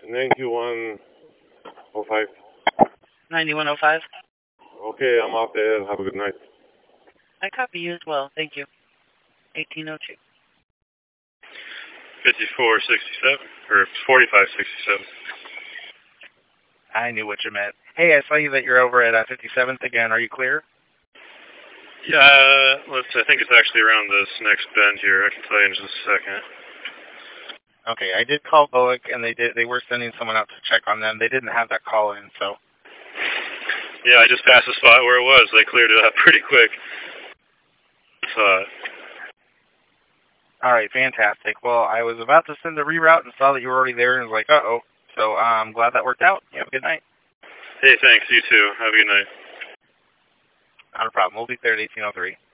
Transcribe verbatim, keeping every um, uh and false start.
ninety-one oh five. ninety-one oh five? Okay, I'm off the air. Have a good night. I copy you as well. Thank you. eighteen oh two. fifty-four sixty-seven, or forty-five sixty-seven. I knew what you meant. Hey, I saw you that you're over at uh, fifty-seventh again. Are you clear? Yeah, let's. I think it's actually around this next bend here. I can tell you in just a second. Okay, I did call Boic, and they did. They were sending someone out to check on them. They didn't have that call in, so. Yeah, I just passed the spot where it was. They cleared it up pretty quick. So. All right, fantastic. Well, I was about to send a reroute and saw that you were already there, and was like, uh-oh. So I'm glad that worked out. You have a good night. Hey, thanks. You too. Have a good night. Not a problem. We'll be there at eighteen oh three.